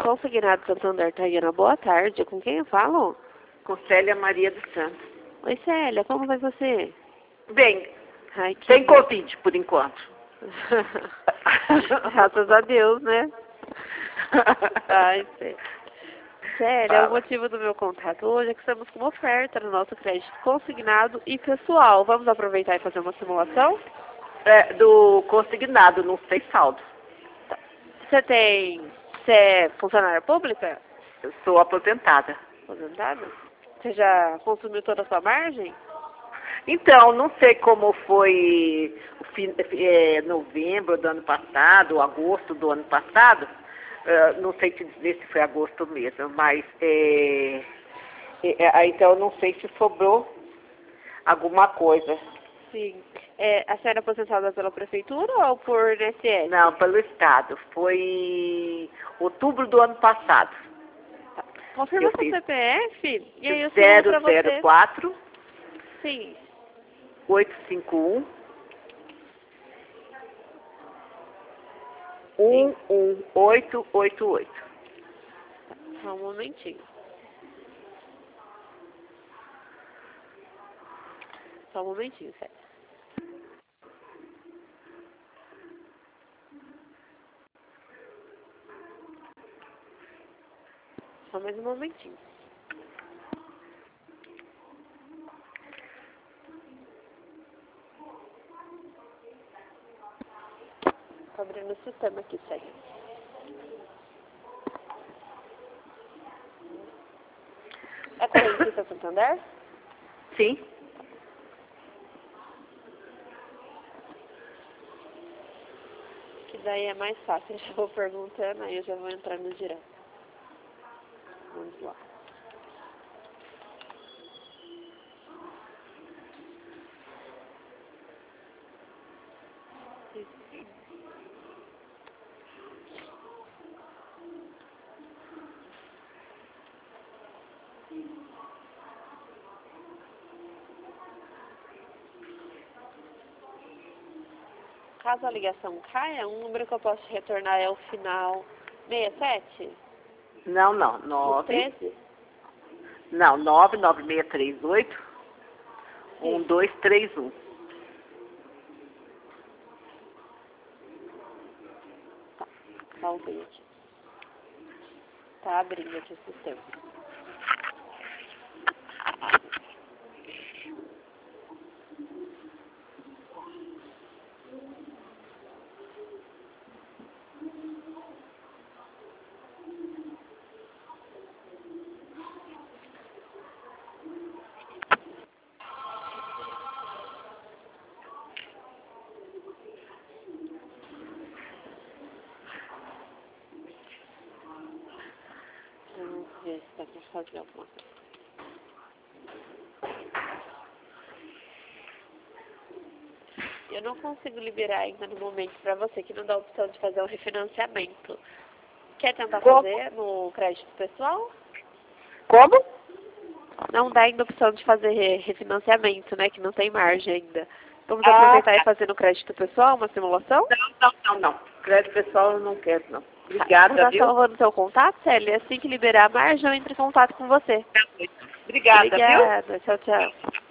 Consignado Santander, Tayana, boa tarde. Com quem eu falo? Com Célia Maria dos Santos. Oi, Célia, como vai você? Bem, Ai, que sem bom. Covid, por enquanto. Graças a Deus, né? Ai, Célia, o motivo do meu contato hoje é que estamos com uma oferta no nosso crédito consignado e pessoal. Vamos aproveitar e fazer uma simulação? Do consignado, não sei saldo. Você é funcionária pública? Eu sou aposentada. Aposentada? Você já consumiu toda a sua margem? Então, não sei como foi novembro do ano passado, agosto do ano passado. Não sei te dizer se foi agosto mesmo, mas então não sei se sobrou alguma coisa. Sim. A senhora é aposentada pela prefeitura ou por INSS? Não, pelo Estado. Foi outubro do ano passado. Confirma seu CPF e aí eu 004 Sim. 851 11888. Só um momentinho. Só um momentinho, sério. Só mais um momentinho. Tô abrindo o sistema aqui, sério. É correntista Santander? Sim. Que daí é mais fácil. Eu já vou perguntando, aí eu já vou entrar no direto. Vamos lá. Caso a ligação caia, um número que eu posso te retornar é o final 67? Não, 13? Não, 99638 1231. Tá, salvei aqui. Tá abrindo aqui o sistema. Vamos ver se dá pra fazer alguma coisa. Eu não consigo liberar ainda no momento pra você que não dá a opção de fazer um refinanciamento. Quer tentar fazer no crédito pessoal? Como? Não dá ainda a opção de fazer refinanciamento, né? Que não tem margem ainda. Vamos aproveitar e fazer no crédito pessoal uma simulação? Não. Crédito pessoal eu não quero, não. Obrigada, Tá, viu? salvando seu contato, Célia? Assim que liberar a margem, eu entro em contato com você. Obrigada, viu? Obrigada. Tchau, tchau.